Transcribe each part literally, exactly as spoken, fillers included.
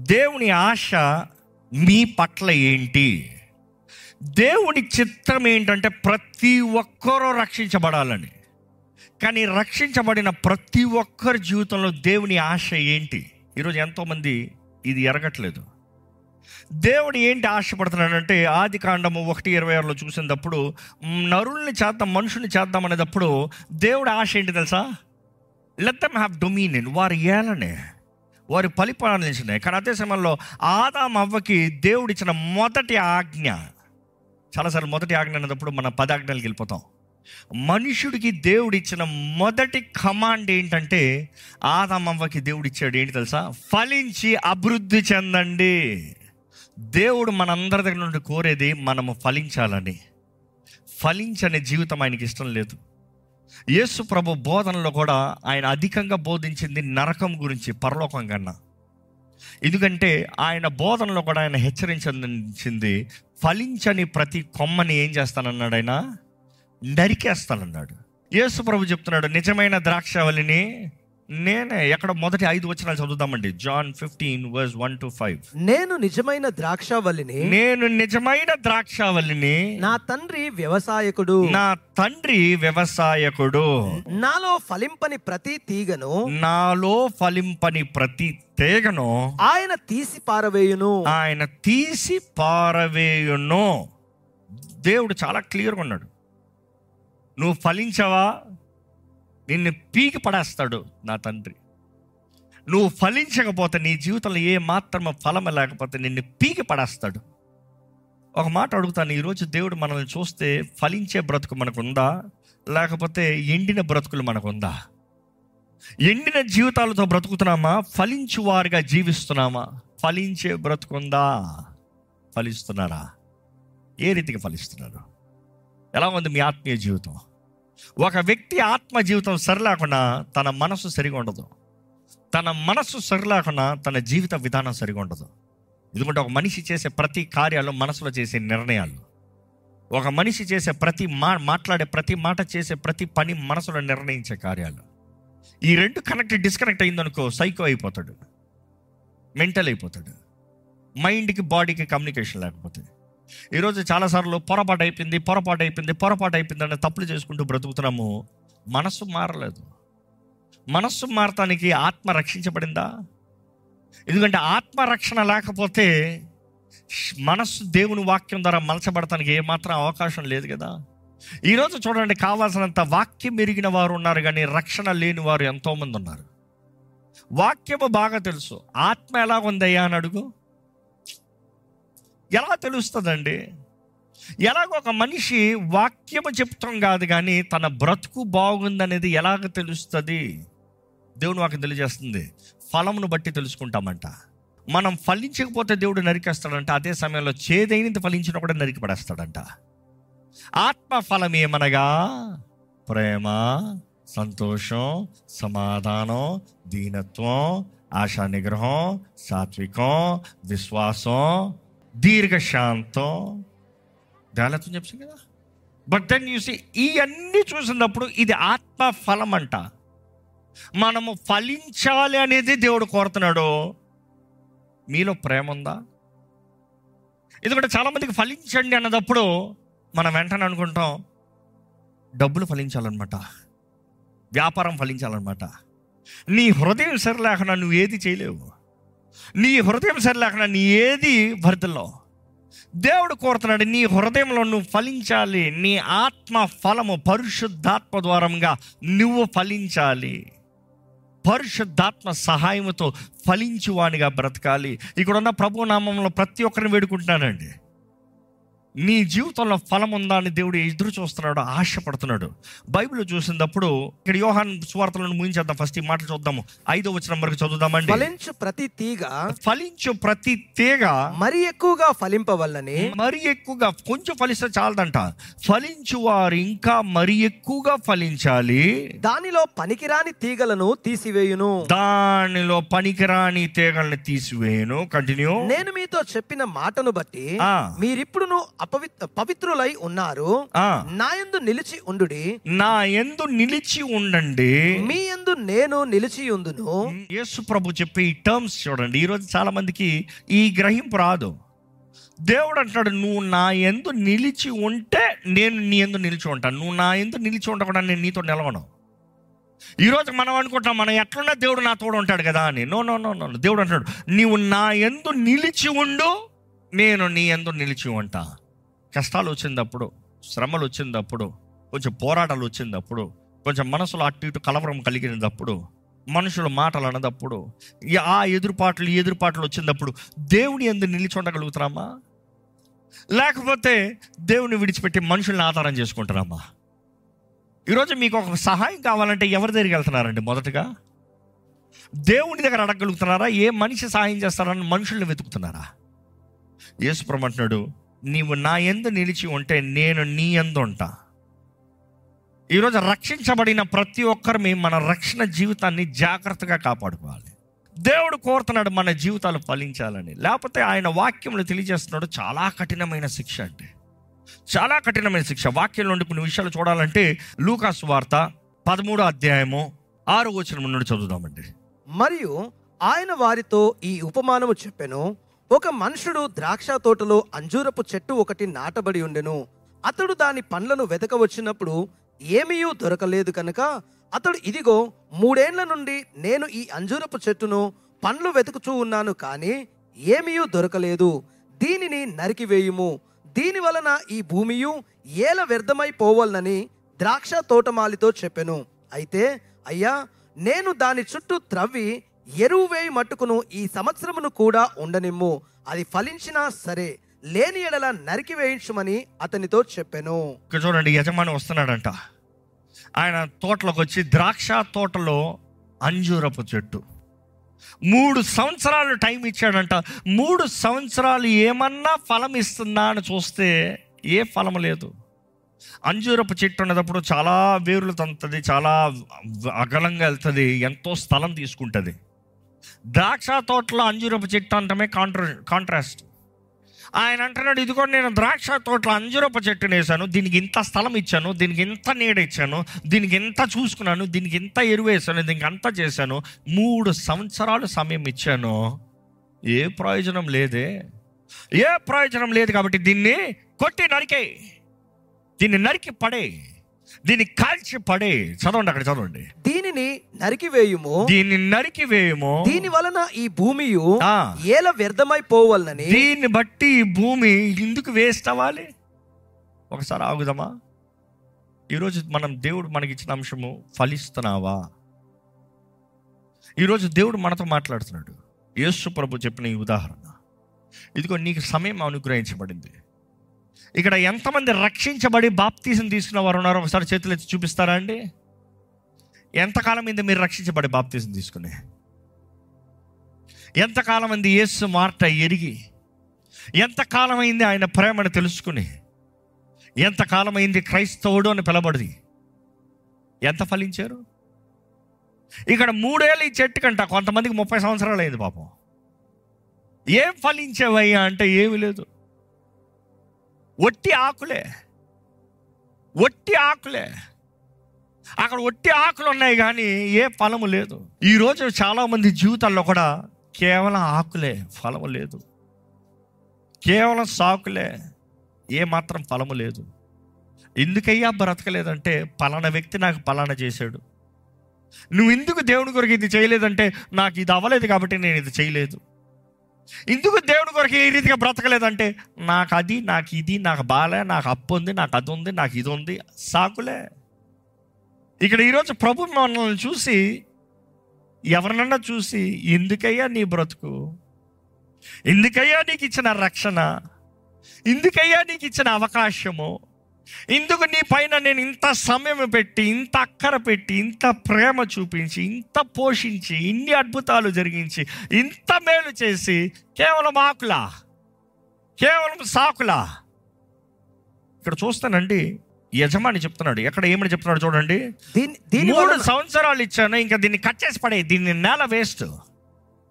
దేవుని ఆశ మీ పట్ల ఏంటి? దేవుని చిత్తం ఏంటంటే ప్రతి ఒక్కరూ రక్షించబడాలని. కానీ రక్షించబడిన ప్రతి ఒక్కరి జీవితంలో దేవుని ఆశ ఏంటి? ఈరోజు ఎంతోమంది ఇది ఎరగట్లేదు. దేవుడు ఏంటి ఆశపడుతున్నాడంటే, ఆది కాండము ఒకటి ఇరవై ఆరులో చూసినప్పుడు నరుల్ని చేద్దాం, మనుషుల్ని చేద్దాం అనేటప్పుడు దేవుడి ఆశ ఏంటి తెలుసా? లెట్ దెమ్ హ్యావ్ డొమినియన్, వారి ఏలనే, వారి పరిపాలనించినాయి. కానీ అదే సమయంలో ఆదాము అవ్వకి దేవుడిచ్చిన మొదటి ఆజ్ఞ, చాలాసార్లు మొదటి ఆజ్ఞ అనేటప్పుడు మన పదాజ్ఞలకు వెళ్ళిపోతాం. మనుషుడికి దేవుడిచ్చిన మొదటి కమాండ్ ఏంటంటే, ఆదాము అవ్వకి దేవుడిచ్చాడు ఏంటి తెలుసా? ఫలించి అభివృద్ధి చెందండి. దేవుడు మనందరి దగ్గర నుండి కోరేది మనము ఫలించాలని. ఫలించనే జీవితం ఆయనకి ఇష్టం లేదు. యేసు ప్రభు బోధనలో కూడా ఆయన అధికంగా బోధించింది నరకం గురించి, పరలోకం కన్నా. ఎందుకంటే ఆయన బోధనలో కూడా ఆయన హెచ్చరించింది, ఫలించని ప్రతి కొమ్మని ఏం చేస్తానన్నాడు? ఆయన నరికేస్తానన్నాడు. యేసు ప్రభు చెప్తున్నాడు, నిజమైన ద్రాక్షవల్లిని నేనే. ఎక్కడ మొదటి ఐదు వచనాలు చదువుదామండి. John fifteen verse one to five. నేను నిజమైన ద్రాక్షవల్లిని, నేను నిజమైన ద్రాక్షవల్లిని, నా తండ్రి వ్యవసాయకుడు, నా తండ్రి వ్యవసాయకుడు. నాలో ఫలింపని ప్రతి తీగను, నాలో ఫలింపని ప్రతి తీగను ఆయన తీసి పారవేయును, ఆయన తీసి పారవేయును. దేవుడు చాలా క్లియర్గా ఉన్నాడు. నువ్వు ఫలించవా, నిన్ను పీకి పడేస్తాడు నా తండ్రి. నువ్వు ఫలించకపోతే, నీ జీవితంలో ఏ మాత్రమే ఫలం లేకపోతే నిన్ను పీకి పడేస్తాడు. ఒక మాట అడుగుతాను, ఈరోజు దేవుడు మనల్ని చూస్తే ఫలించే బ్రతుకు మనకుందా, లేకపోతే ఎండిన బ్రతుకులు మనకుందా? ఎండిన జీవితాలతో బ్రతుకుతున్నామా, ఫలించువారుగా జీవిస్తున్నామా? ఫలించే బ్రతుకుందా? ఫలిస్తున్నారా? ఏ రీతిగా ఫలిస్తున్నారు? ఎలా ఉంది మీ ఆత్మీయ జీవితం? ఒక వ్యక్తి ఆత్మ జీవితం సరిలేకుండా తన మనసు సరిగా ఉండదు. తన మనసు సరిలేకుండా తన జీవిత విధానం సరిగా ఉండదు. ఎందుకంటే ఒక మనిషి చేసే ప్రతి కార్యాలు మనసులో చేసే నిర్ణయాలు, ఒక మనిషి చేసే ప్రతి మా మాట్లాడే ప్రతి మాట, చేసే ప్రతి పని మనసులో నిర్ణయించే కార్యాలు. ఈ రెండు కనెక్ట్ డిస్కనెక్ట్ అయిందనుకో, సైకో అయిపోతాడు, మెంటల్ అయిపోతాడు. మైండ్కి బాడీకి కమ్యూనికేషన్ లేకపోతే. ఈరోజు చాలాసార్లు పొరపాటు అయిపోయింది పొరపాటు అయిపోయింది పొరపాటు అయిపోయింది అనే తప్పులు చేసుకుంటూ బ్రతుకుతున్నాము. మనస్సు మారలేదు. మనస్సు మారటానికి ఆత్మ రక్షించబడిందా? ఎందుకంటే ఆత్మరక్షణ లేకపోతే మనస్సు దేవుని వాక్యం ద్వారా మలచబడటానికి ఏమాత్రం అవకాశం లేదు కదా. ఈరోజు చూడండి, కావాల్సినంత వాక్యం ఎరిగిన వారు ఉన్నారు, కానీ రక్షణ లేని వారు ఎంతోమంది ఉన్నారు. వాక్యము బాగా తెలుసు, ఆత్మ ఎలా ఉందయ్యా అని అడుగు, ఎలా తెలుస్తుందండి? ఎలాగో ఒక మనిషి వాక్యము చెప్తాం కాదు, కానీ తన బ్రతుకు బాగుందనేది ఎలాగ తెలుస్తుంది? దేవుని వాక్యం తెలియజేస్తుంది, ఫలమును బట్టి తెలుసుకుంటామంట. మనం ఫలించకపోతే దేవుడు నరికేస్తాడంట, అదే సమయంలో చేదైనది ఫలించిన కూడా నరికి పడేస్తాడంట. ఆత్మ ఫలం ఏమనగా ప్రేమ, సంతోషం, సమాధానం, దీనత్వం, ఆశా నిగ్రహం, సాత్వికం, విశ్వాసం, దీర్ఘశాంతం, దయాళత్వం చెప్పాను కదా. బట్ దెన్ యూ సీ, ఇవన్నీ చూసినప్పుడు ఇది ఆత్మ ఫలం అంట. మనము ఫలించాలి అనేది దేవుడు కోరుతున్నాడు. మీలో ప్రేమ ఉందా? ఎందుకంటే చాలామందికి ఫలించండి అన్నదప్పుడు మనం వెంటనే అనుకుంటాం డబ్బులు ఫలించాలన్నమాట, వ్యాపారం ఫలించాలన్నమాట. నీ హృదయం సరిలేకుండా నువ్వు ఏది చేయలేవు. నీ హృదయం సరిలేకుండా నీ ఏది వర్ధల్లో. దేవుడు కోరుతున్నాడు నీ హృదయంలో నువ్వు ఫలించాలి. నీ ఆత్మ ఫలము పరిశుద్ధాత్మ ద్వారంగా నువ్వు ఫలించాలి. పరిశుద్ధాత్మ సహాయముతో ఫలించువానిగా బ్రతకాలి. ఇక్కడ ఉన్న ప్రభు నామంలో ప్రతి ఒక్కరిని వేడుకుంటున్నానండి, నీ జీవితంలో ఫలం ఉందా అని దేవుడు ఎదురు చూస్తున్నాడు, ఆశపడుతున్నాడు. బైబిల్ చూసినప్పుడు ఇక్కడ యోహాన్ సువార్తలను ముగించేద్దాం. ఫస్ట్ ఈ మాటలు చూద్దాము. ఐదో వచనం వరకు చదువుదామండి. ఫలించు ప్రతి తీగ ఫలించు ప్రతి తీగ మరి ఎక్కువగా ఫలింపవల్లని, మరి ఎక్కువగా, కొంచెం ఫలిస్తే చాలదంట, ఫలించు వారు ఇంకా మరి ఎక్కువగా ఫలించాలి. దానిలో పనికిరాని తీగలను తీసివేయును, దానిలో పనికిరాని తీగలను తీసివేయును. కంటిన్యూ. నేను మీతో చెప్పిన మాటను బట్టి ఆ. మీరిప్పుడును అపవిత్ర పవిత్రులై ఉన్నారు. ఆ, నా యందు నిలిచి ఉండుడి. నా యందు నిలిచి ఉండండి. మీ యందు నేను నిలిచి ఉందును. యేసు ప్రభు చెప్పే ఈ టర్మ్స్ చూడండి, ఈరోజు చాలా మందికి ఈ గ్రహింపు రాదు. దేవుడు అంటాడు, నువ్వు నా యందు నిలిచి ఉంటే నేను నీ యందు నిలిచి ఉంటాను. నువ్వు నా యందు నిలిచి ఉండకుండా నేను నీతో నిలవను. ఈరోజు మనం అనుకుంటాం, మనం ఎట్లున్నా దేవుడు నా తోడు ఉంటాడు కదా అని. నో నో నో నో దేవుడు అంటాడు, నీవు నా యందు నిలిచి ఉండు, నేను నీ యందు నిలిచి ఉంటా. కష్టాలు వచ్చినప్పుడు, శ్రమలు వచ్చినప్పుడు, కొంచెం పోరాటాలు వచ్చినప్పుడు, కొంచెం మనసులో అటు ఇటు కలవరం కలిగినప్పుడు, మనుషుల మాటలు అన్నదప్పుడు, ఆ ఎదురుపాట్లు ఈ ఎదురుపాట్లు వచ్చినప్పుడు దేవుని యందు నిలిచి ఉండగలుగుతారమ్మా? లేకపోతే దేవుని విడిచిపెట్టి మనుషుల్ని ఆధారం చేసుకుంటారమ్మా? ఈరోజు మీకు ఒక సహాయం కావాలంటే ఎవరి దగ్గరికి వెళ్తున్నారండి? మొదటగా దేవుని దగ్గర అడగగలుగుతున్నారా? ఏ మనిషి సహాయం చేస్తారని మనుషుల్ని వెతుకుతున్నారా? యేసు ప్రభువు అంటున్నాడు, నీవు నా యందు నిలిచి ఉంటే నేను నీ యందు ఉంటా. ఈరోజు రక్షించబడిన ప్రతి ఒక్కరిని మన రక్షణ జీవితాన్ని జాగ్రత్తగా కాపాడుకోవాలి. దేవుడు కోరుతున్నాడు మన జీవితాలు ఫలించాలని. లేకపోతే ఆయన వాక్యంలో తెలియజేస్తున్నాడు చాలా కఠినమైన శిక్ష, అంటే చాలా కఠినమైన శిక్ష. వాక్యం నుండి కొన్ని విషయాలు చూడాలంటే లూకాసు వార్త పదమూడో అధ్యాయము ఆరో వచనం నుండి చదువుదామండి. మరియు ఆయన వారితో ఈ ఉపమానము చెప్పెను. ఒక మనుషుడు ద్రాక్ష తోటలో అంజూరపు చెట్టు ఒకటి నాటబడి ఉండెను. అతడు దాని పండ్లను వెతక వచ్చినప్పుడు ఏమీయూ దొరకలేదు కనుక అతడు, ఇదిగో మూడేండ్ల నుండి నేను ఈ అంజూరపు చెట్టును పండ్లు వెతుకుచూ ఉన్నాను, కానీ ఏమీయూ దొరకలేదు. దీనిని నరికివేయుము, దీని వలన ఈ భూమియు ఏల వ్యర్థమైపోవాలని ద్రాక్ష తోటమాలితో చెప్పెను. అయితే అయ్యా, నేను దాని చుట్టూ త్రవ్వి ఎరువు వేయి మట్టుకును ఈ సంవత్సరమును కూడా ఉండనిమ్ము, అది ఫలించినా సరే, లేని ఎడల నరికి వేయించుమని అతనితో చెప్పెను. ఇక్కడ చూడండి, యజమాని వస్తున్నాడంట. ఆయన తోటలోకి వచ్చి ద్రాక్ష తోటలో అంజూరపు చెట్టు మూడు సంవత్సరాలు టైం ఇచ్చాడంట. మూడు సంవత్సరాలు ఏమన్నా ఫలం ఇస్తుందా అని చూస్తే ఏ ఫలం లేదు. అంజూరపు చెట్టు ఉన్నప్పుడు చాలా వేర్లు తంతుంది, చాలా అగలంగా వెళ్తుంది, ఎంతో స్థలం తీసుకుంటుంది. ద్రాక్ష తోటలో అంజూరపు చెట్టు అంటమే కాంట్రా కాంట్రాస్ట్ ఆయన అంటున్నాడు, ఇదిగో నేను ద్రాక్ష తోటలో అంజూరపు చెట్టును వేసాను, దీనికి ఇంత స్థలం ఇచ్చాను, దీనికి ఇంత నీడ ఇచ్చాను, దీనికి ఇంత చూసుకున్నాను, దీనికి ఇంత ఎరువు వేసాను, దీనికి అంతా చేశాను, మూడు సంవత్సరాలు సమయం ఇచ్చాను, ఏ ప్రయోజనం లేదే, ఏ ప్రయోజనం లేదు. కాబట్టి దీన్ని కొట్టి నరికే, దీన్ని నరికి పడే, దీన్ని కాల్చి పడే. చదవండి, అక్కడ చదవండి. దీనిని నరికివేయుము, దీన్ని నరికివేయుము, దీని వలన ఈ భూమియు ఆ, ఏల వ్యర్థమైపోవాలని. దీన్ని బట్టి ఈ భూమి ఎందుకు వేస్ట్ అవ్వాలి? ఒకసారి ఆగుదామా? ఈరోజు మనం దేవుడు మనకిచ్చిన అంశము ఫలిస్తున్నావా? ఈరోజు దేవుడు మనతో మాట్లాడుతున్నాడు. యేసు ప్రభు చెప్పిన ఈ ఉదాహరణ, ఇదిగో నీకు సమయం అనుగ్రహించబడింది. ఇక్కడ ఎంతమంది రక్షించబడి బాప్తీసం తీసుకున్న వారు ఉన్నారో ఒకసారి చేతులు ఎత్తి చూపిస్తారా అండి? ఎంతకాలం అయింది మీరు రక్షించబడి బాప్తీసం తీసుకుని? ఎంతకాలం అయింది యేసు మాట ఎరిగి? ఎంతకాలం అయింది ఆయన ప్రేమను తెలుసుకుని? ఎంతకాలం అయింది క్రైస్తవుడు అని పిలబడి? ఎంత ఫలించారు? ఇక్కడ మూడేళ్ళు ఈ చెట్టు కంట, కొంతమందికి ముప్పై సంవత్సరాలు అయింది పాపం. ఏం ఫలించేవయ్యా అంటే ఏమీ లేదు, ఒట్టి ఆకులే, ఒట్టి ఆకులే. అక్కడ ఒట్టి ఆకులు ఉన్నాయి కానీ ఏ ఫలము లేదు. ఈరోజు చాలామంది జీవితాల్లో కూడా కేవలం ఆకులే, ఫలము లేదు. కేవలం సాకులే, ఏ మాత్రం ఫలము లేదు. ఎందుకయ్యా బ్రతకలేదంటే, పలానా వ్యక్తి నాకు పలానా చేశాడు. నువ్వు ఎందుకు దేవుని కొరకు ఇది చేయలేదంటే, నాకు ఇది అవ్వలేదు కాబట్టి నేను ఇది చేయలేదు. ఎందుకు దేవుని కొరకు ఏ రీతిగా బ్రతకలేదంటే, నాకు అది, నాకు ఇది, నాకు బాలే, నాకు అప్పు ఉంది, నాకు అది ఉంది, నాకు ఇది ఉంది, సాకులే. ఇక్కడ ఈరోజు ప్రభు మనల్ని చూసి, ఎవరినన్నా చూసి, ఎందుకయ్యా నీ బ్రతుకు, ఎందుకయ్యా నీకు ఇచ్చిన రక్షణ, ఎందుకయ్యా నీకు ఇచ్చిన అవకాశము, ఇందుకు నీ పైన నేను ఇంత సమయం పెట్టి, ఇంత అక్కర పెట్టి, ఇంత ప్రేమ చూపించి, ఇంత పోషించి, ఇన్ని అద్భుతాలు జరిగించి, ఇంత మేలు చేసి, కేవలం ఆకులా, కేవలం సాకులా? ఇక్కడ చూస్తానండి, యజమాని చెప్తున్నాడు. ఎక్కడ ఏమని చెప్తున్నాడు చూడండి, మూడు సంవత్సరాలు ఇచ్చాను, ఇంకా దీన్ని కట్ చేసి పడే, దీన్ని నేల వేస్ట్.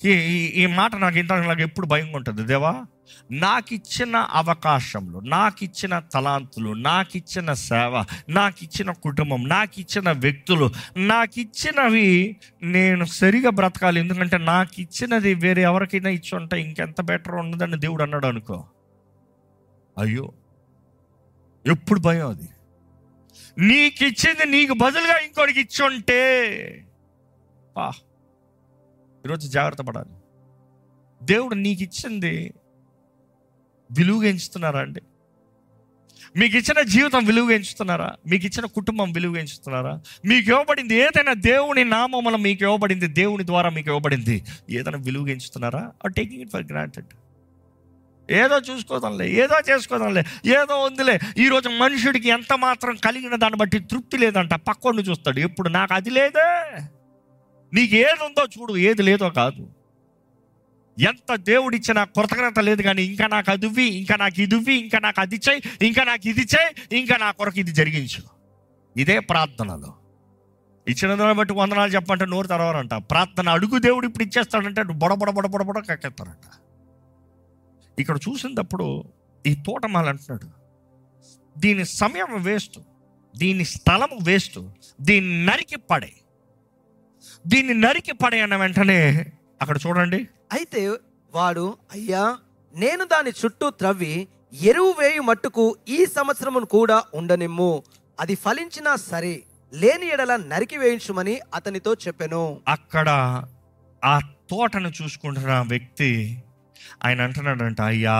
ఈ ఈ- ఈ మాట నాకు ఇంత నాకు ఎప్పుడు భయంగా ఉంటుంది. దేవా, నాకు ఇచ్చిన అవకాశంలో, నాకు ఇచ్చిన తలాంతులు, నాకు ఇచ్చిన సేవ, నాకు ఇచ్చిన కుటుంబం, నాకు ఇచ్చిన వ్యక్తులు, నాకు ఇచ్చినవి నేను సరిగా బ్రతకాలి. ఎందుకంటే నాకు ఇచ్చినది వేరే ఎవరికైనా ఇచ్చి ఉంటే ఇంకెంత బెటర్ ఉన్నదని దేవుడు అన్నాడు అనుకో, అయ్యో ఎప్పుడు భయం అది. నీకు ఇచ్చింది నీకు బదులుగా ఇంకోటికి ఇచ్చి ఉంటే పా, ఈరోజు జాగ్రత్త పడాలి. దేవుడు నీకు ఇచ్చింది విలువగా ఎంచుతున్నారా అండి? మీకు ఇచ్చిన జీవితం విలువగా ఎంచుతున్నారా? మీకు ఇచ్చిన కుటుంబం విలువగా ఎంచుతున్నారా? మీకు ఇవ్వబడింది ఏదైనా దేవుని నామమున మీకు ఇవ్వబడింది, దేవుని ద్వారా మీకు ఇవ్వబడింది ఏదైనా విలువగా ఎంచుతున్నారా? Are taking it for granted? ఏదో చూసుకోదాంలే, ఏదో చేసుకోదాంలే, ఏదో ఉందిలే. ఈరోజు మనుషుడికి ఎంత మాత్రం కలిగిన దాన్ని బట్టి తృప్తి లేదంట. పక్కోడిని చూస్తాడు ఎప్పుడు, నాకు అది లేదే. నీకు ఏది ఉందో చూడు, ఏది లేదో కాదు. ఎంత దేవుడిచ్చిన కృతజ్ఞత లేదు, కానీ ఇంకా నాకు అది ఇవ్వి, ఇంకా నాకు ఇది ఇవ్వి, ఇంకా నాకు అది చేయి, ఇంకా నాకు ఇది చేయి, ఇంకా నా కొరకు ఇది జరిగించు. ఇదే ప్రార్థనలో. ఇచ్చిన దాన్ని బట్టి వందనాలు చెప్పంటే నోరు తెరవారంట. ప్రార్థన అడుగు, దేవుడు ఇప్పుడు ఇచ్చేస్తాడంటే బొడ బొడ బొడ బొడ బొడ కక్కెత్తారంట. ఇక్కడ చూసినప్పుడు ఈ తోటమాల అంటున్నాడు, దీని సమయం వేస్ట్, దీని స్థలం వేస్ట్, దీన్ని నరికి పడే, దీన్ని నరికి పడే అన్న వెంటనే అక్కడ చూడండి. అయితే వాడు, అయ్యా, నేను దాని చుట్టూ త్రవ్వి ఎరువు వేయు మట్టుకు ఈ సంవత్సరమును కూడా ఉండనిమ్ము, అది ఫలించినా సరే, లేని ఎడల నరికి వేయించుమని అతనితో చెప్పెను. అక్కడ ఆ తోటను చూసుకుంటున్న వ్యక్తి ఆయన అంటున్నాడంట, అయ్యా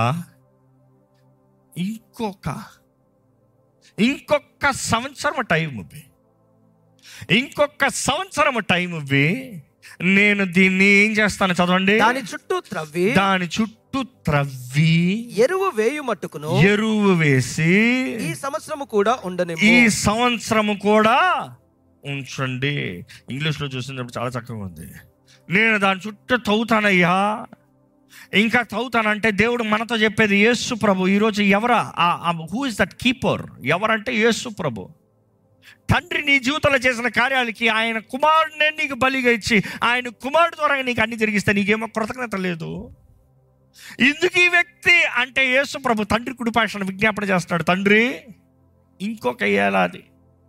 ఇంకొక ఇంకొక సంవత్సరం టైం ఇవ్వి, ఇంకొక సంవత్సరం టైం ఇవ్వి, నేను దీన్ని ఏం చేస్తాను చదవండి. దాని చుట్టూ త్రవ్వి దాని చుట్టూ త్రవ్వి ఎరువు వేయు మట్టుకును ఎరువు వేసి ఈ సంవత్సరము కూడా ఉండనిమ్ము. ఈ సంవత్సరము కూడా ఉంచండి. ఇంగ్లీష్లో చూసినప్పుడు చాలా చక్కగా ఉంది. నేను దాని చుట్టూ తవ్వుతానయ్యా, ఇంకా తవ్వుతానంటే దేవుడు మనతో చెప్పేది యేసు ప్రభు. ఈరోజు ఎవరా? Who is that keeper? ఎవరంటే యేసు ప్రభు. తండ్రి నీ జీవితంలో చేసిన కార్యాలకి ఆయన కుమారుడినే నీకు బలిగా ఇచ్చి, ఆయన కుమారుడు ద్వారా నీకు అన్ని జరిగిస్తే నీకేమో కృతజ్ఞత లేదు. ఇందుకు ఈ వ్యక్తి అంటే యేసు ప్రభు తండ్రి కుడిపాషను విజ్ఞాపన చేస్తున్నాడు, తండ్రి ఇంకొక ఏడాది,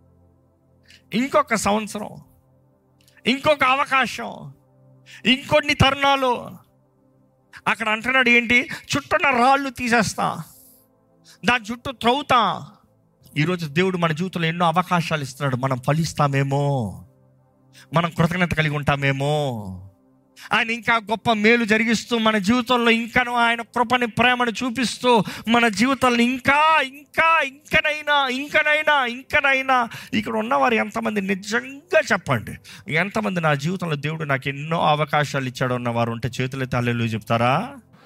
ఇంకొక సంవత్సరం, ఇంకొక అవకాశం, ఇంకొన్ని తరుణాలు. అక్కడ అంటున్నాడు ఏంటి? చుట్టూన్న రాళ్ళు తీసేస్తా, దాని చుట్టూ త్రవ్వుతా. ఈరోజు దేవుడు మన జీవితంలో ఎన్నో అవకాశాలు ఇస్తున్నాడు. మనం ఫలిస్తామేమో, మనం కృతజ్ఞత కలిగి ఉంటామేమో, ఆయన ఇంకా గొప్ప మేలు జరిగిస్తూ మన జీవితంలో ఇంకాను ఆయన కృపని ప్రేమను చూపిస్తూ మన జీవితాలను ఇంకా ఇంకా ఇంకనైనా ఇంకనైనా ఇంకనైనా. ఇక్కడ ఉన్నవారు ఎంతమంది నిజంగా చెప్పండి, ఎంతమంది నా జీవితంలో దేవుడు నాకు ఎన్నో అవకాశాలు ఇచ్చాడు ఉన్నవారు ఉంటే చేతులెత్తి హల్లెలూయా చెప్తారా?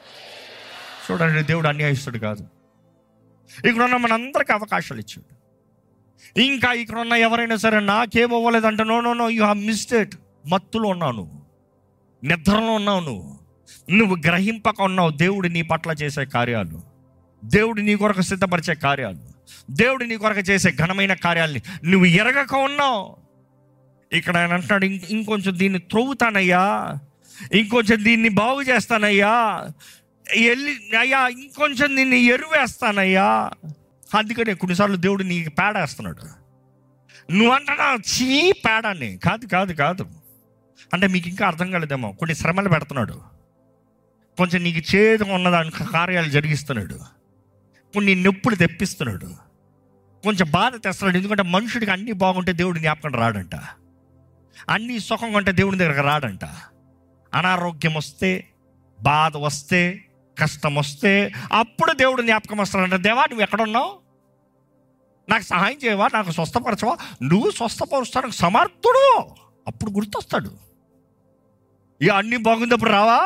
చూడండి, దేవుడు అన్యాయస్తుడు కాదు. ఇక్కడ ఉన్న మనందరికీ అవకాశాలు ఇచ్చాడు. ఇంకా ఇక్కడ ఉన్న ఎవరైనా సరే నాకేమవ్వలేదంటే, no no no you have missed it. మత్తులో ఉన్నావు నువ్వు, నిద్రలో ఉన్నావు నువ్వు, నువ్వు గ్రహింపక ఉన్నావు దేవుడు నీ పట్ల చేసే కార్యాలు, దేవుడు నీ కొరకు సిద్ధపరిచే కార్యాలు, దేవుడు నీ కొరకు చేసే ఘనమైన కార్యాలని నువ్వు ఎరగక ఉన్నావు. ఇక్కడ ఆయన అంటున్నాడు, ఇంకొంచెం దీన్ని త్రవ్వుతానయ్యా, ఇంకొంచెం దీన్ని బాగు చేస్తానయ్యా, వెళ్ళి అయ్యా ఇంకొంచెం దీన్ని ఎరువేస్తానయ్యా. అందుకనే కొన్నిసార్లు దేవుడు నీకు పేడ వేస్తున్నాడు. నువ్వు అంటున్నా చీ పేడని కాదు కాదు కాదు అంటే మీకు ఇంకా అర్థం కాలేదేమో. కొన్ని శ్రమలు పెడుతున్నాడు, కొంచెం నీకు చేదుగా ఉన్నదాని కార్యాలు జరిగిస్తున్నాడు, కొన్ని నొప్పులు తెప్పిస్తున్నాడు, కొంచెం బాధ తెస్తున్నాడు. ఎందుకంటే మనుషుడికి అన్నీ బాగుంటే దేవుడు జ్ఞాపకం రాడంట, అన్నీ సుఖంగా ఉంటే దేవుని దగ్గరకు రాడంట. అనారోగ్యం వస్తే, బాధ వస్తే, కష్టం వస్తే అప్పుడు దేవుడు జ్ఞాపకం వస్తాడంట. దేవా నువ్వు ఎక్కడున్నావు, నాకు సహాయం చేయవా, నాకు స్వస్థపరచవా? నువ్వు స్వస్థపరుస్తానికి సమర్థుడు. అప్పుడు గుర్తొస్తాడు. ఇక అన్నీ బాగుందప్పుడు రావా?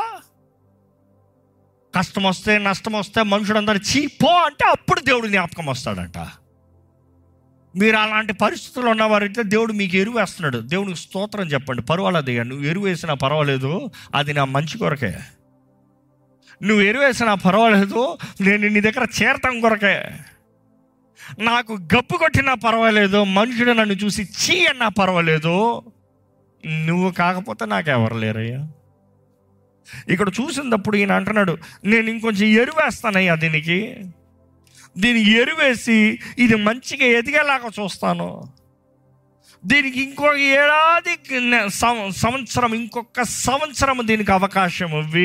కష్టం వస్తే, నష్టం వస్తే, మనుషులందరూ చీపో అంటే అప్పుడు దేవుడు జ్ఞాపకం వస్తాడంట. మీరు అలాంటి పరిస్థితుల్లో ఉన్నవారైతే దేవుడు మీకు ఎరువు వేస్తున్నాడు. దేవునికి స్తోత్రం చెప్పండి. పర్వాలేదు, నువ్వు ఎరువు వేసినా పర్వాలేదు, అది నా మంచి కొరకే. నువ్వు ఎరువు వేసినా పర్వాలేదు, నేను నీ దగ్గర చేరటం కొరకే. నాకు గప్పు కొట్టినా పర్వాలేదు, మనుషుడు నన్ను చూసి చీ అన్నా పర్వాలేదు, నువ్వు కాకపోతే నాకెవరు లేరయ్యా. ఇక్కడ చూసినప్పుడు ఈయన అంటున్నాడు, నేను ఇంకొంచెం ఎరువేస్తానయ్యా దీనికి, దీనికి ఎరువేసి ఇది మంచిగా ఎదిగేలాగా చూస్తాను, దీనికి ఇంకొక ఏడాది సంవత్సరం ఇంకొక సంవత్సరం దీనికి అవకాశం ఇవ్వి.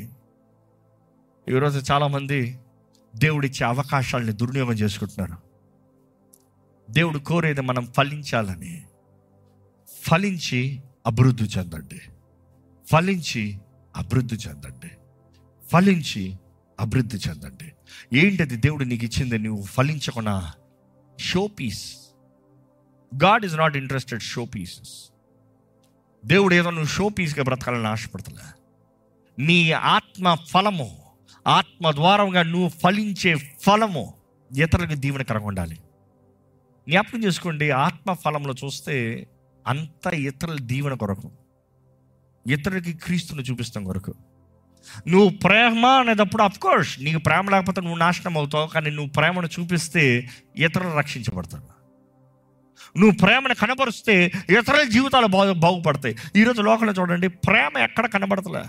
ఈరోజు చాలామంది దేవుడిచ్చే అవకాశాలని దుర్వినియోగం చేసుకుంటున్నారు. దేవుడు కోరేది మనం ఫలించాలని. ఫలించి అభివృద్ధి చెందండి, ఫలించి అభివృద్ధి చెందండి, ఫలించి అభివృద్ధి చెందండి. ఏంటది దేవుడు నీకు ఇచ్చింది? నువ్వు ఫలించకుండా show piece. God is not interested show pieces. దేవుడు ఏదో నువ్వు షో పీస్గా బ్రతకాలని ఆశపడతలే. నీ ఆత్మ ఫలము, ఆత్మ ద్వారంగా నువ్వు ఫలించే ఫలము ఇతరులకు దీవెనకరంగా ఉండాలి. జ్ఞాపకం చేసుకోండి, ఆత్మ ఫలంలో చూస్తే అంత ఇతరుల దీవెన కొరకు, ఇతరులకి క్రీస్తుని చూపిస్తాం కొరకు. నువ్వు ప్రేమ అనేటప్పుడు అఫ్కోర్స్ నీకు ప్రేమ లేకపోతే నువ్వు నాశనం అవుతావు, కానీ నువ్వు ప్రేమను చూపిస్తే ఇతరులు రక్షించబడతారు. నువ్వు ప్రేమను కనబరుస్తే ఇతరుల జీవితాలు బాగు బాగుపడతాయి. ఈరోజు లోకంలో చూడండి, ప్రేమ ఎక్కడ కనబడతలే.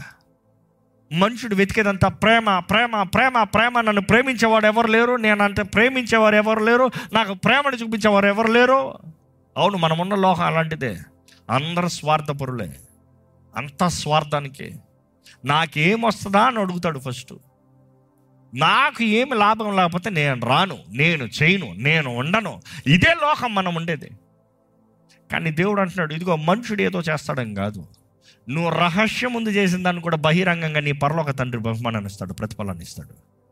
మనుషుడు వెతికేదంతా ప్రేమ ప్రేమ ప్రేమ ప్రేమ. నన్ను ప్రేమించేవాడు ఎవరు లేరు, నేను అంటే ప్రేమించేవారు ఎవరు లేరు, నాకు ప్రేమను చూపించేవారు ఎవరు లేరు. అవును, మనమున్న లోకం అలాంటిదే. అందరూ స్వార్థపరులే, అంత స్వార్థానికి. నాకేమొస్తుందా అని అడుగుతాడు ఫస్ట్. నాకు ఏమి లాభం లేకపోతే నేను రాను, నేను చేయను, నేను ఉండను. ఇదే లోకం మనం ఉండేది. కానీ దేవుడు అంటున్నాడు, ఇదిగో మనుషుడు ఏదో చేస్తాడని కాదు, నువ్వు రహస్యం ముందు చేసిన దాన్ని కూడా బహిరంగంగా నీ పరలోక తండ్రి బహుమానాన్ని ఇస్తాడు, ప్రతిఫలాన్ని ఇస్తాడు.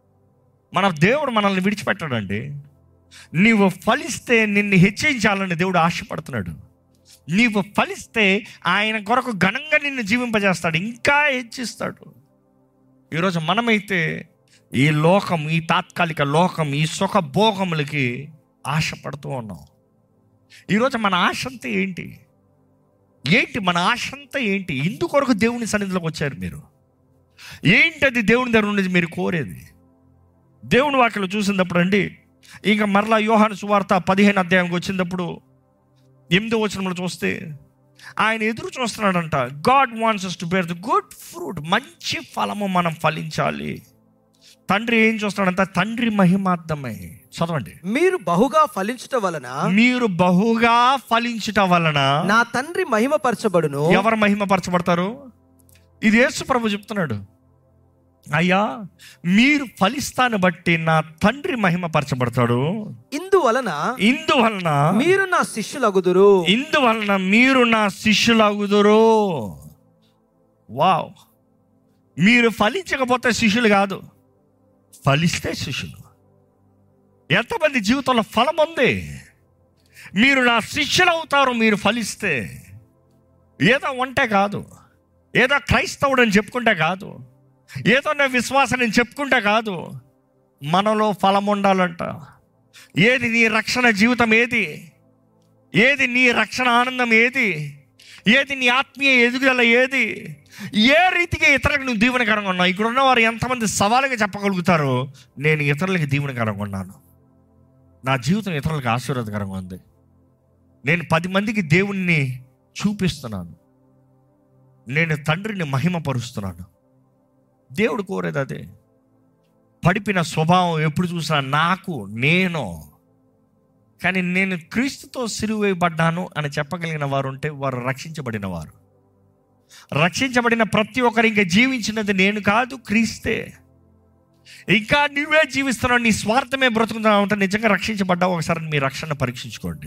మన దేవుడు మనల్ని విడిచిపెట్టాడండి. నీవు ఫలిస్తే నిన్ను హెచ్చించాలని దేవుడు ఆశపడుతున్నాడు. నీవు ఫలిస్తే ఆయన కొరకు ఘనంగా నిన్ను జీవింపజేస్తాడు, ఇంకా హెచ్చిస్తాడు. ఈరోజు మనమైతే ఈ లోకం, ఈ తాత్కాలిక లోకం, ఈ సుఖ భోగములకి ఆశపడుతూ ఉన్నాం. ఈరోజు మన ఆశ అంతా ఏంటి? ఏంటి మన ఆశ అంతా ఏంటి? ఇందుకొరకు దేవుని సన్నిధిలోకి వచ్చారు మీరు. ఏంటది దేవుని దగ్గర నుండి మీరు కోరేది? దేవుని వాక్యలో చూసినప్పుడు అండి, ఇంకా మరలా యోహాను సువార్త పదిహేను అధ్యాయంకి వచ్చినప్పుడు ఎనిమిదో వచనంలో చూస్తే ఆయన ఎదురు చూస్తున్నాడంట. God wants us to bear the good fruit. మంచి ఫలము మనం ఫలించాలి. తండ్రి ఏం చూస్తున్నాడంట? తండ్రి మహిమార్థమై. చదవండి. మీరు బహుగా ఫలించుట వలన, మీరు బహుగా ఫలించుట వలన నా తండ్రి మహిమపరచబడును. ఎవరు మహిమపరచబడతారు? ఇది యేసు ప్రభు చెప్తున్నాడు. అయ్యా, మీరు ఫలిస్తాను బట్టి నా తండ్రి మహిమపరచబడతాడు. ఇందువలన ఇందువలన మీరు నా శిష్యులగుదురు. ఇందువలన మీరు నా శిష్యులగుదురు. వావ్! మీరు ఫలించకపోతే శిష్యులు కాదు, ఫలిస్తే శిష్యులు. ఎంతమంది జీవితంలో ఫలం ఉంది? మీరు నా శిష్యులు అవుతారు మీరు ఫలిస్తే. ఏదో ఉంటే కాదు, ఏదో క్రైస్తవుడు అని చెప్పుకుంటే కాదు, ఏదో నా విశ్వాసం నేను చెప్పుకుంటే కాదు. మనలో ఫలం ఉండాలంట. ఏది నీ రక్షణ జీవితం? ఏది ఏది నీ రక్షణ ఆనందం? ఏది ఏది నీ ఆత్మీయ ఎదుగుదల? ఏది ఏ రీతిగా ఇతరులకు నువ్వు దీవెనకరంగా ఉన్నావు? ఇక్కడ ఉన్నవారు ఎంతమంది సవాలుగా చెప్పగలుగుతారు, నేను ఇతరులకి దీవెనకరంగా ఉన్నాను, నా జీవితం ఇతరులకు ఆశీర్వాదకరంగా ఉంది, నేను పది మందికి దేవుణ్ణి చూపిస్తున్నాను, నేను తండ్రిని మహిమపరుస్తున్నాను. దేవుడు కోరేది అదే. పడిపిన స్వభావం ఎప్పుడు చూసినా నాకు, నేను. కానీ నేను క్రీస్తుతో సిలువేయబడ్డాను అని చెప్పగలిగిన వారు ఉంటే వారు రక్షించబడిన వారు. రక్షించబడిన ప్రతి ఒక్కరు ఇంకా జీవించినది నేను కాదు, క్రీస్తే. ఇంకా నువ్వే జీవిస్తున్నావు, నీ స్వార్థమే బ్రతుకుతున్నావు అంటే నిజంగా రక్షించబడ్డావు? ఒకసారి మీ రక్షణ పరీక్షించుకోండి.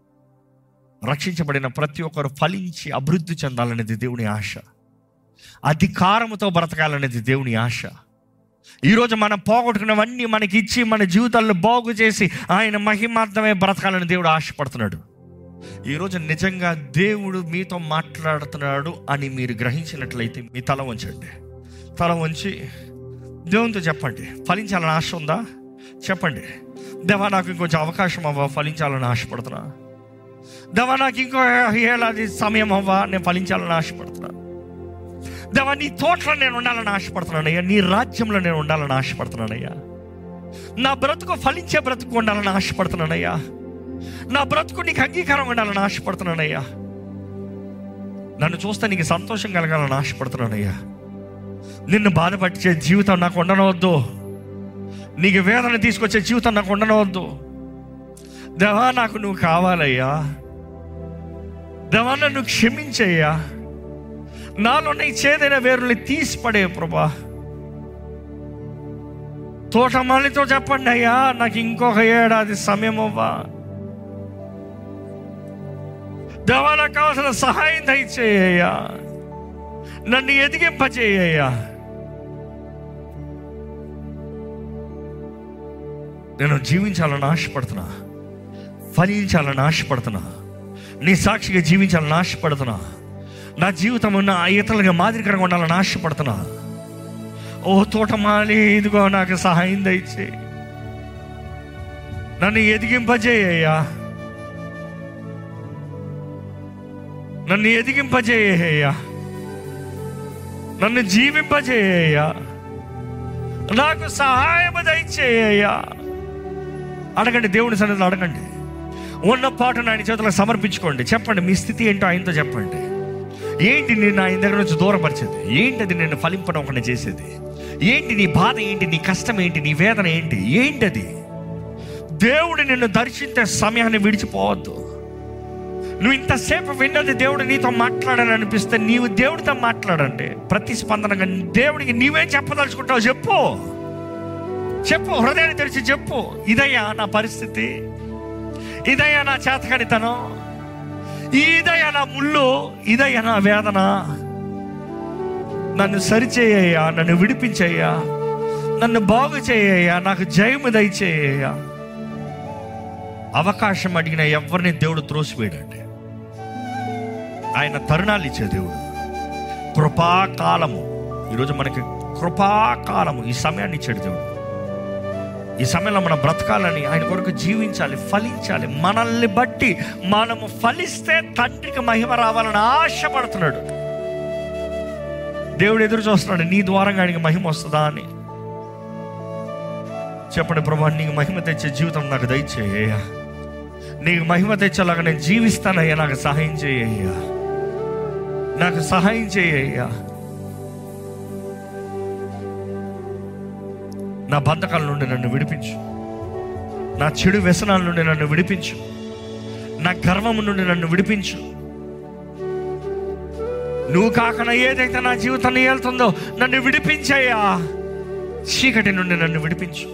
రక్షించబడిన ప్రతి ఒక్కరు ఫలించి అభివృద్ధి చెందాలనేది దేవుని ఆశ. అధికారముతో బ్రతకాలనేది దేవుని ఆశ. ఈరోజు మనం పోగొట్టుకున్నవన్నీ మనకి ఇచ్చి మన జీవితాల్లో బాగు చేసి ఆయన మహిమార్థమే బ్రతకాలని దేవుడు ఆశపడుతున్నాడు. ఈరోజు నిజంగా దేవుడు మీతో మాట్లాడుతున్నాడు అని మీరు గ్రహించినట్లయితే మీ తల వంచండి. తల వంచి దేవునితో చెప్పండి, ఫలించాలని ఆశ ఉందా? చెప్పండి, దేవా నాకు ఇంకొంచెం అవకాశం అవ్వ, ఫలించాలని ఆశపడుతున్నా. దేవా నాకు ఇంకో ఏడాది సమయం అవ్వ, నేను ఫలించాలని ఆశపడుతున్నా. దేవా నీ తోటలో నేను ఉండాలని ఆశపడుతున్నానయ్యా, నీ రాజ్యంలో నేను ఉండాలని ఆశపడుతున్నానయ్యా, నా బ్రతుకు ఫలించే బ్రతుకు ఉండాలని ఆశపడుతున్నానయ్యా, నా బ్రతుకు నీకు అంగీకారం ఉండాలని ఆశపడుతున్నానయ్యా, నన్ను చూస్తే నీకు సంతోషం కలగాలని ఆశపడుతున్నానయ్యా. నిన్ను బాధపట్టే జీవితం నాకు ఉండనవద్దు. నీకు వేదన తీసుకొచ్చే జీవితం నాకు ఉండనవద్దు. దేవా, నాకు నువ్వు కావాలయ్యా. దేవా, నన్ను క్షమించయ్యా. నాలో నీ చేదైన వేరుని తీసి పడే ప్రభా. తోటమాలితో చెప్పండి అయ్యా, నాకు ఇంకొక ఏడాది సమయం అవ్వా. దేవా, నాకు కావాల్సిన సహాయం దయచేయ్యా. నన్ను ఎదిగింపచేయ్యా. నేను జీవించాలని ఆశపడుతున్నా, ఫలించాలని ఆశపడుతున్నా, నీ సాక్షిగా జీవించాలని ఆశపడుతున్నా, నా జీవితం ఉన్న ఇతరులుగా మాదిరికరంగా ఉండాలని ఆశపడుతున్నా. ఓ తోటమాలి, ఇదిగో నాకు సహాయం దయచే. నన్ను ఎదిగింపజేయ్యా. నన్ను ఎదిగింపజేయ్యా. నన్ను జీవింపజేయ్యా. నాకు సహాయం దయచేయ్యా. అడగండి, దేవుని సన్నిధిలో అడగండి. ఉన్న పాటను ఆయన చేతులకు సమర్పించుకోండి. చెప్పండి, మీ స్థితి ఏంటో ఆయనతో చెప్పండి. ఏంటి నేను ఆయన దగ్గర నుంచి దూరపరిచేది? ఏంటి అది నేను ఫలింపడం ఒకటి చేసేది? ఏంటి నీ బాధ? ఏంటి నీ కష్టం? ఏంటి నీ వేదన? ఏంటి ఏంటది? దేవుడు నిన్ను దర్శించే సమయాన్ని విడిచిపోవద్దు. నువ్వు ఇంతసేపు విన్నది దేవుడు నీతో మాట్లాడాలని అనిపిస్తే నీవు దేవుడితో మాట్లాడండి. ప్రతిస్పందనగా దేవుడికి నీవేం చెప్పదలుచుకుంటావు చెప్పు. చెప్పు, హృదయాన్ని తెరిచి చెప్పు. ఇదయ్యా నా పరిస్థితి, ఇదయ్యా నా చేతకానితనం, ఇదయ్యా నా ముళ్ళు, ఇదయ్యా నా వేదన. నన్ను సరిచేయ్యా, నన్ను విడిపించయ్యా, నన్ను బాగు చేయ్యా, నాకు జయము దయచేయ్యా. అవకాశం అడిగిన ఎవరిని దేవుడు త్రోసివేయడండి. ఆయన తరుణాలు ఇచ్చే దేవుడు. కృపాకాలము, ఈరోజు మనకి కృపాకాలము, ఈ సమయాన్ని ఇచ్చాడు దేవుడు. ఈ సమయంలో మనం బ్రతకాలని, ఆయన కొరకు జీవించాలి, ఫలించాలి. మనల్ని బట్టి మనము ఫలిస్తే తండ్రికి మహిమ రావాలని ఆశపడుతున్నాడు దేవుడు. ఎదురు చూస్తున్నాడు, నీ ద్వారంగా ఆయనకి మహిమ వస్తుందా అని. చెప్పండి, ప్రభా, నీకు మహిమ తెచ్చే జీవితం నాకు దయచేయ్యా. నీకు మహిమ తెచ్చేలాగా నేను జీవిస్తానయ్యా. నాకు సహాయం చేయ్యా. నాకు సహాయం చేయ్యా. నా బంధకాల నుండి నన్ను విడిపించు. నా చెడు వ్యసనాల నుండి నన్ను విడిపించు. నా గర్వము నుండి నన్ను విడిపించు. నువ్వు కాకుండా ఏదైతే నా జీవితాన్ని వెళ్తుందో నన్ను విడిపించయ్యా. చీకటి నుండి నన్ను విడిపించు.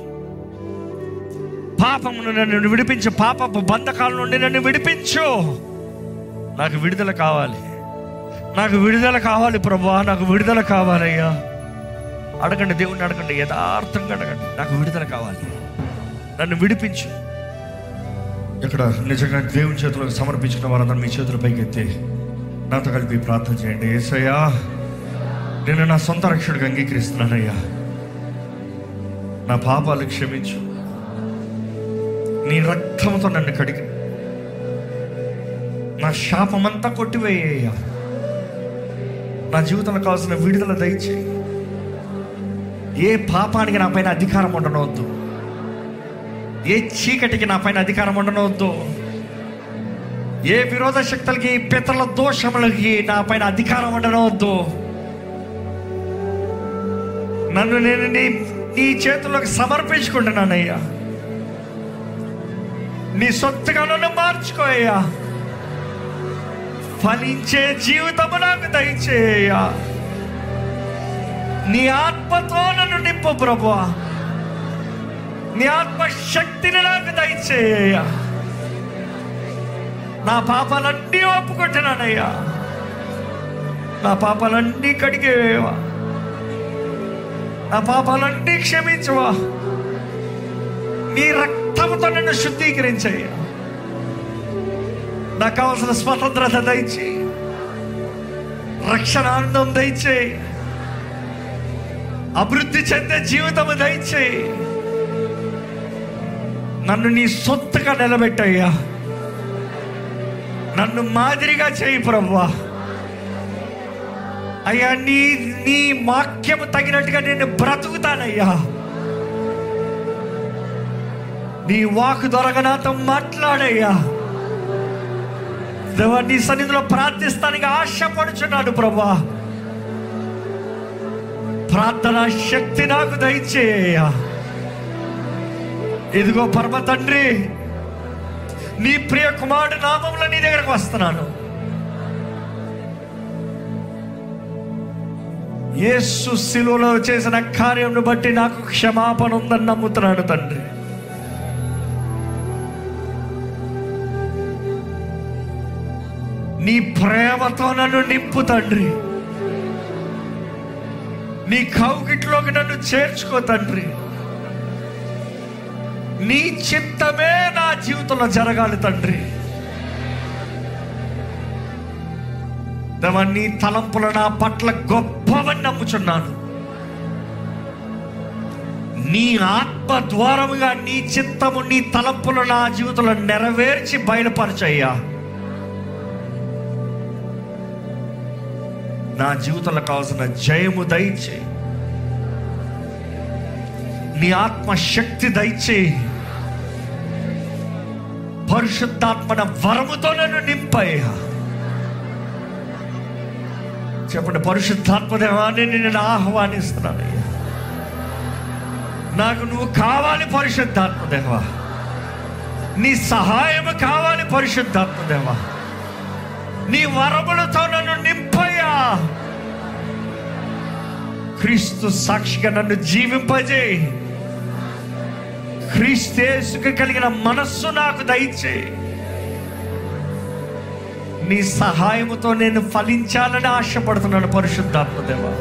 పాపము నుండి నన్ను విడిపించు. పాపపు బంధకాల నుండి నన్ను విడిపించు. నాకు విడుదల కావాలి. నాకు విడుదల కావాలి ప్రభువా. నాకు విడుదల కావాలయ్యా. అడగండి, దేవుణ్ణి అడగండి, యథార్థంగా అడగండి. నాకు విడుదల కావాలి, నన్ను విడిపించు. ఇక్కడ నిజంగా దేవుని చేతులకు సమర్పించిన వారందరూ మీ చేతుల పైకి ఎత్తి నాతో కలిపి ప్రార్థన చేయండి. యేసయ్యా, నేను నా సొంత రక్షకుడిగా అంగీకరిస్తున్నానయ్యా. నా పాపాలు క్షమించు. నీ రక్తంతో నన్ను కడిగి నా శాపమంతా కొట్టివేయ్యా. నా జీవితంలో కావాల్సిన విడుదల దయచేయి. ఏ పాపానికి నా పైన అధికారం ఉండనవద్దు. ఏ చీకటికి నా పైన అధికారం ఉండనవద్దు. ఏ విరోధ శక్తులకి, పితరుల దోషములకి నా పైన అధికారం ఉండనవద్దు. నన్ను నేను నీ నీ చేతుల్లోకి సమర్పించుకుంటున్నానయ్యా. నీ సొత్తుగా నన్ను మార్చుకోయ్యా. ఫలించే జీవితము నాకు దయచేయ్యా. నీ ఆత్మతో నన్ను నింపు ప్రభువా. నీ ఆత్మ శక్తిని నాకు దయచేయ్యా. నా పాపాలన్నీ ఒప్పుకుంటున్నానయ్యా. నా పాపాలన్నీ కడిగేవా. నా పాపాలన్నీ క్షమించవా. నీ రక్తముతో నన్ను శుద్ధీకరించయ్యా. నాకు కావాల్సిన స్వతంత్రత దయచేయి. రక్షణ ఆనందం దయచేయి. అభివృద్ధి చెందే జీవితము దయచేయి. నన్ను నీ సొత్తుగా నిలబెట్టయ్యా. నన్ను మాదిరిగా చేయి ప్రభువా. అయ్యా, నీ నీ వాక్యము తగినట్టుగా నేను బ్రతుకుతానయ్యా. నీ వాక్ ద్వారా నాతో మాట్లాడయ్యా. దేవా, నీ సన్నిధిలో ప్రార్థిస్తానికి ఆశపడుచున్నాను ప్రభువా. ప్రార్థన శక్తి నాకు దయచేయ. ఇదిగో పరమ తండ్రి, నీ ప్రియ కుమారుడు నామములో నీ దగ్గరకు వస్తున్నాను. యేసు శిలువలో చేసిన కార్యంను బట్టి నాకు క్షమాపణ ఉందని నమ్ముతున్నాను తండ్రి. నీ ప్రేమతో నన్ను నింపు తండ్రి. నీ కౌగిట్లోకి నన్ను చేర్చుకో తండ్రి. నీ చిత్తమే నా జీవితంలో జరగాలి తండ్రి. దేవా, నీ తలంపులు నా పట్ల గొప్పవని నమ్ముచున్నాను. నీ ఆత్మ ద్వారముగా నీ చిత్తము, నీ తలంపులు నా జీవితంలో నెరవేర్చి బయలుపరచయ్యా. నా జీవితంలో కావాల్సిన జయము దయచేయి. నీ ఆత్మ శక్తి దయచేయి. పరిశుద్ధాత్మన వరముతో నన్ను నింపయ్యా. చెప్పండి, పరిశుద్ధాత్మదేవాన్ని నేను ఆహ్వానిస్తున్నానయ్యా. నాకు నువ్వు కావాలి పరిశుద్ధాత్మదేవా. నీ సహాయము కావాలి పరిశుద్ధాత్మదేవా. నీ వరములతో నన్ను నింపయ్యా. క్రీస్తు సాక్షిగా నన్ను జీవింపజేయి. క్రీస్తేసుకు కలిగిన మనస్సు నాకు దయచేయి. నీ సహాయముతో నేను ఫలించాలని ఆశపడుతున్నాను పరిశుద్ధాత్మదేవా.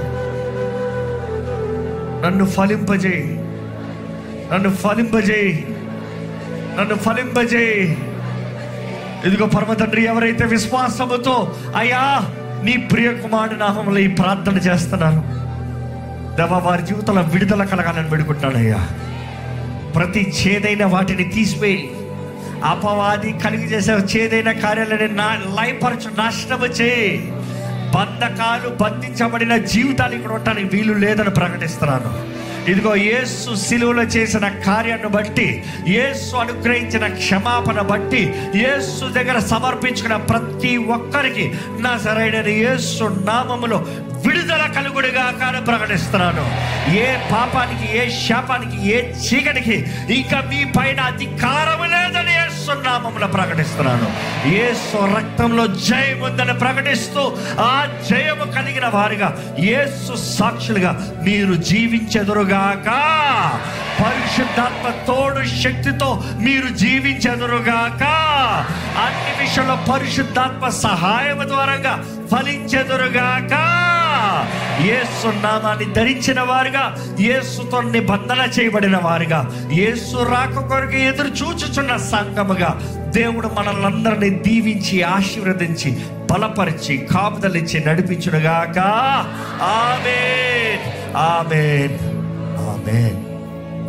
నన్ను ఫలింపజేయి, నన్ను ఫలింపజేయి, నన్ను ఫలింపజేయి. ఇదిగో పరమ తండ్రి, ఎవరైతే విశ్వాసముతో అయ్యా నీ ప్రియ కుమారుడి నామములో ఈ ప్రార్థన చేస్తున్నారు దేవా, వారి జీవితంలో విడుదల కలగాలని వేడుకుంటున్నానయ్యా. ప్రతి చేదైన వాటిని తీసివేయి. అపవాది కలిగి చేసే చేదైన కార్యాలని నా లయపరచు, నాశనము చేయి. బంధకాలు బంధించబడిన జీవితాలు ఇక్కడ ఉండటానికి వీలు లేదని ప్రకటిస్తున్నాను. ఇదిగో యేసు శిలువలో చేసిన కార్యాన్ని బట్టి, యేసు అనుగ్రహించిన క్షమాపణ బట్టి, యేసు దగ్గర సమర్పించుకున్న ప్రతి ఒక్కరికి నా సరైన యేసు నామములో విడుదల కలుగుడుగా కానీ ప్రకటిస్తున్నాను. ఏ పాపానికి, ఏ శాపానికి, ఏ చీకటికి ఇంకా మీ పైన అధికారం లేదని యేసు నామములో ప్రకటిస్తున్నాను. యేసు రక్తంలో జయం ఉందని ప్రకటిస్తూ ఆ జయము కలిగిన వారిగా, యేసు సాక్షులుగా మీరు జీవించెదరుగాక. పరిశుద్ధాత్మ తోడు శక్తితో మీరు జీవించెదరుగాక. అన్ని విషయంలో పరిశుద్ధాత్మ సహాయం ద్వారంగా ఫలించెదరుగాక. యేసు నామాన్ని ధరించిన వారుగా, యేసుతో నిబంధన చేయబడిన వారుగా, యేసు రాక కొరకు ఎదురు చూచుచున్న సంఘముగా దేవుడు మనల్ని అందరినీ దీవించి, ఆశీర్వదించి, బలపరిచి, కాపుదలిచ్చి నడిపించునుగాక. ఆమేన్, ఆమేన్, ఆమేన్.